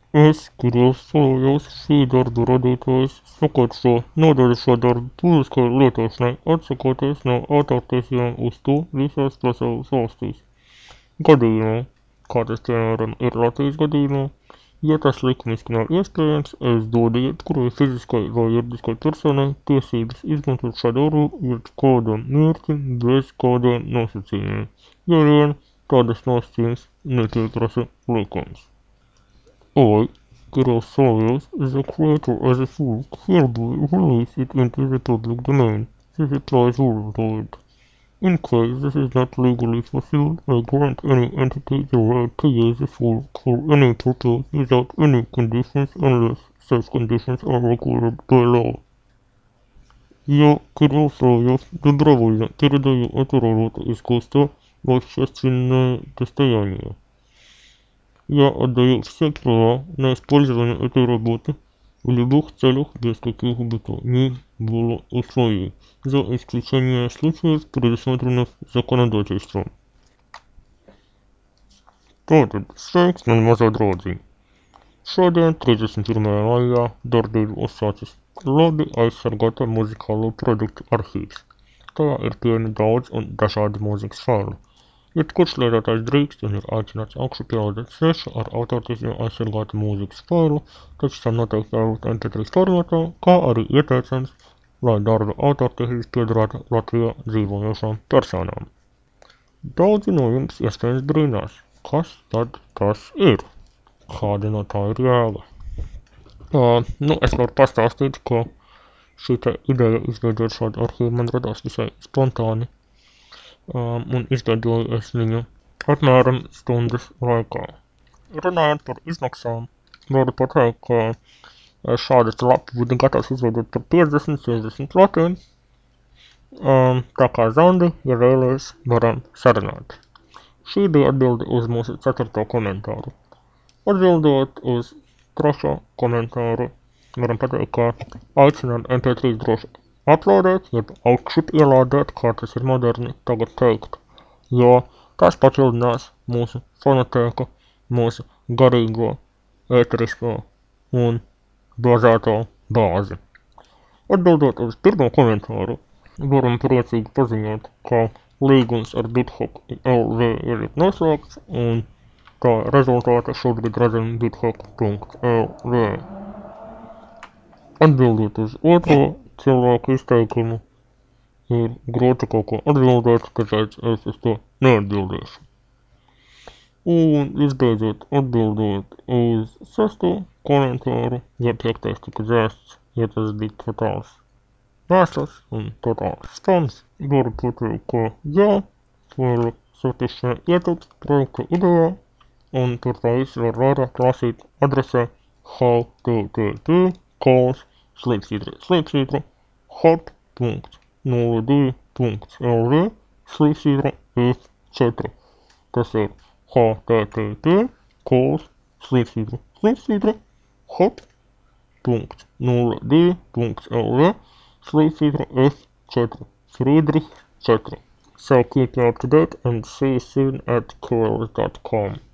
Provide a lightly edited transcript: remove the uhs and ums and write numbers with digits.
Es grozījos šīdarbu radītājs saka, ka nodaļa darbu publiskai lietošanai, atsakoties no autortiesībām uz to visās pasaules valstīs. Gadījumā, kā tas piemēram ir Latvijas gadījumā, ja tas likumiski nav iespējams, es dodu jebkurai fiziskai vai juridiskai personai tiesības izmantot šādu darbu kādam mērķim bez kādiem nosacījumiem, ja vien tādas nosacījums nepieprasa likums. I, Grossoyos, the creator of the book, hereby release it into the public domain. This applies worldwide. In case this is not legally possible, I grant any entity the right to use the book for any purpose without any conditions unless such conditions are required by law. Я, Кирилл Соловьев, добровольно передаю эту работу искусства в общественное достояние. Я отдаю все права на использование этой работы в любых целях без каких бы то ни было условий, за исключением случаев, предусмотренных законодательством. Tātad sveiks, man mazā draudziņ. Šodien, 31. maijā, darbību uzsācis labi aizsargāta muzikālo produktu arhīvs. Tajā ir pieejami daudz un dažādi mūzikas faili. Jebkurš lietotājs drīkst un ir aicināts augšupielādēt svešu ar autortiesībām aizsargātu mūzikas failu, taču tam noteikti jābūt MP3 formātā, kā arī ieteicams, lai darba autortiesības piederētu Latvijā dzīvojošām personām. Daudzi no jums iespējams brīnās, kas tad tas ir? Kāda no tā ir jēga? Es varu pastāstīt, ka šī ideja izveidot šādu arhīvu man radās visai spontāni. Un izveidoju es viņu apmēram stundas laikā. Runājot par izmaksām, varu pateikt, ka šādu lapu būtu gatavs izveidot par 50-60 latiem. Tā kā Zandi, ja vēlies, varam sarunāt. Šī bija atbilde uz mūsu 4. komentāru. Atbildot uz 3. komentāru, varam pateikt, ka aicinām MP3 droši uploadēt, jeb augšupielādēt, kā tas ir moderni tagad teikt, jo tas papildinās mūsu fonotēku, mūsu garīgo, ēterisko un bāzēto bāzi. Atbildot uz 1. komentāru, varam priecīgi paziņot, ka līgums ar BitHop LV ir noslēgts, un kā rezultātā šobrīd redzam bithop.lv. Atbildot uz 2. cilvēku izteikumu, ir grūti kaut ko atbildēt, tāpēc es uz to neatbildēšu. Un visbeidzot, atbildot uz 6. komentāru, ja 5. tika dzēsts, ja tas bija totāls mēsls un totāls spams, varu pateikt, ka jā, varu satisfē ietilpst projekta idejā, un tur tā visu var vairāk lasīt adresē http://hop.02.lv/f4. Tas ir http://hop.02.lv/f4. Friedrich 4. So keep you up to date and see you soon at Coils.com.